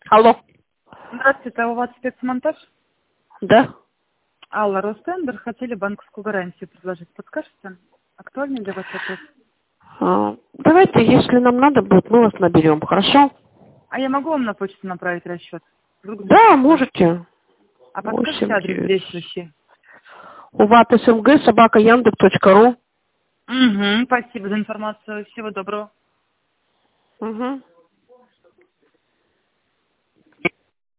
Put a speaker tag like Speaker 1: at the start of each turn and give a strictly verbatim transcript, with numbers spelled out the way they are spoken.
Speaker 1: Алло.
Speaker 2: Здравствуйте, а у вас спецмонтаж?
Speaker 1: Да.
Speaker 2: Алла, Ростендер, хотели банковскую гарантию предложить. Подскажете, актуальный для вас вопрос?
Speaker 1: А, давайте, если нам надо будет, мы вас наберем, хорошо?
Speaker 2: А я могу вам на почту направить расчет? Вдруг
Speaker 1: Да,
Speaker 2: захочется.
Speaker 1: можете.
Speaker 2: А подскажите
Speaker 1: восемь
Speaker 2: адрес
Speaker 1: девять.
Speaker 2: действующий?
Speaker 1: УВАТ СМГ, собака яндекс точка ру.
Speaker 2: Угу, спасибо за информацию. Всего доброго.
Speaker 1: Угу.